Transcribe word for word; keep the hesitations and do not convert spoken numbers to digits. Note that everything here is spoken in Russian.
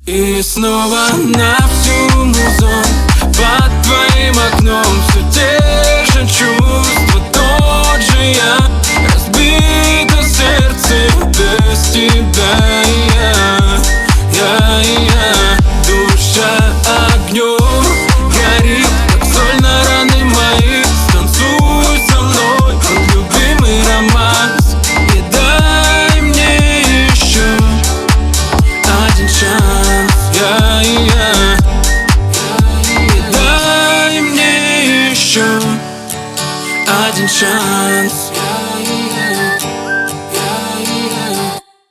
И снова на всю музон под твоим окном все те же чувства, тот же я. Разбито сердце без тебя, и я, я, и я. Душа огнем горит, как соль на раны мои. Станцуй со мной под любимый романс и дай мне еще один шанс. Я, и я, и дай мне еще один шанс.